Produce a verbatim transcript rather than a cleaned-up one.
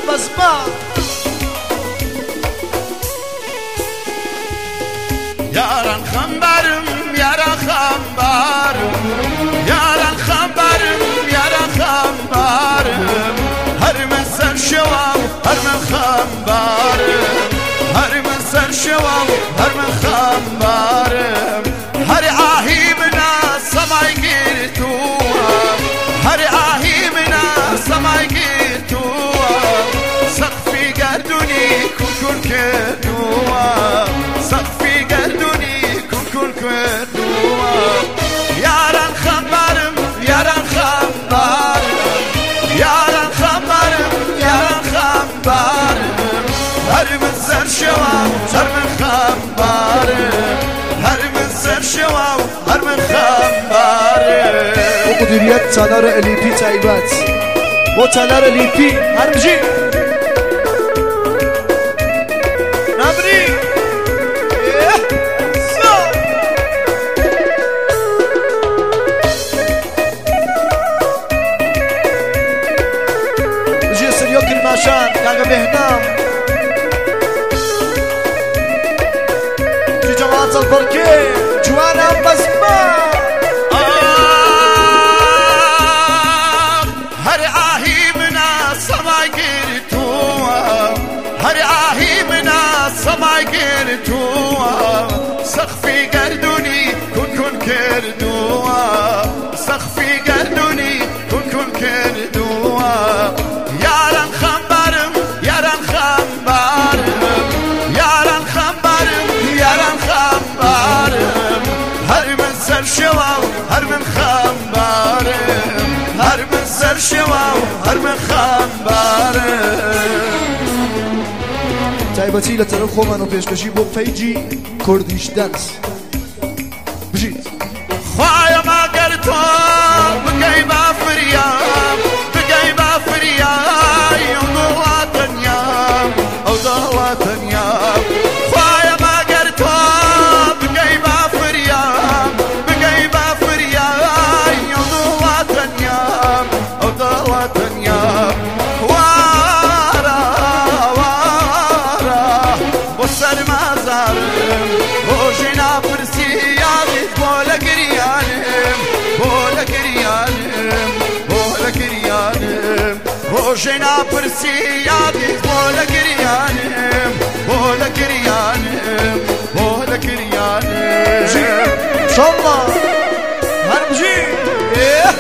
بزمان یاران خمبرم یاران خمبرم یاران خمبرم یاران خمبرم هر من سر شوام هر من خمبرم هر من سر شوام هر من خمبرم هر آهی منا سمای گیرتو هر آهی منا سمای گیرتو سقفی گردونی کن کردو سقفی گردونی کن کردو یاران خمبرم یاران خمبرم یاران خمبرم یاران خمبرم هر من سر شوام هر من خمبرم هر من سر شوام هر من خمبرم و مدیریت تالار الیپی تایبت و تالار الیپی هرمجی نبری بجي سريو كرماشان كاغا بهنام جي جماعة البركي جوانا بزمان هر آهی منا سمای گیرتو هر آهی منا سمای گیرتو سقفی گردونی کن کن کردو سقفی گردونی کن کن کردو یاران خمبرم یاران خمبرم یاران خمبرم یاران خمبرم هر من سر شوام هر من خمبرم هر من سر شوام هر من خمبرم تایبەتی لە تەرەف خۆمان و پێشکەشی بۆ پەیجی کوردیش دەنس بژیت خوایە ماگەر تۆ بگەی با فریام بگەی با فریای ئەو دڵا تەنیام ئەو دڵا تەنیام خوایە ماگەر تۆ بگەی با فریام بگەی با فریای ئەو دڵا تەنیام ئەو دڵا تەنیام وارە وارە بۆ سەرمازارم ڕۆژێ ناپرسی یاغیت بۆ لە گریانم بۆ لە گریانم بۆ لە گریانم ڕۆژێ ناپرسی یاغیت بۆ لە گریانم بۆ لە گریانم بۆ لە گریانم شڵڵا هەرمجی